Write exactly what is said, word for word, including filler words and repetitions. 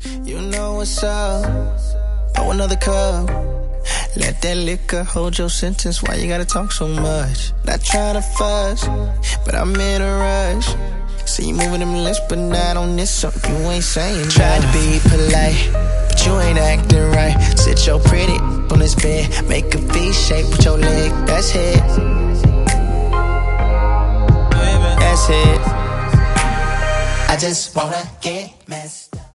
You know what's up. Pour another cup. Let that liquor hold your sentence. Why you gotta talk so much? Not trying to fuss, but I'm in a rush. See you moving them lips, but not on this song. You ain't saying. Tried to be polite, but you ain't acting right. Sit your pretty on this bed, make a V shape with your leg. That's it. That's it. I just wanna get messed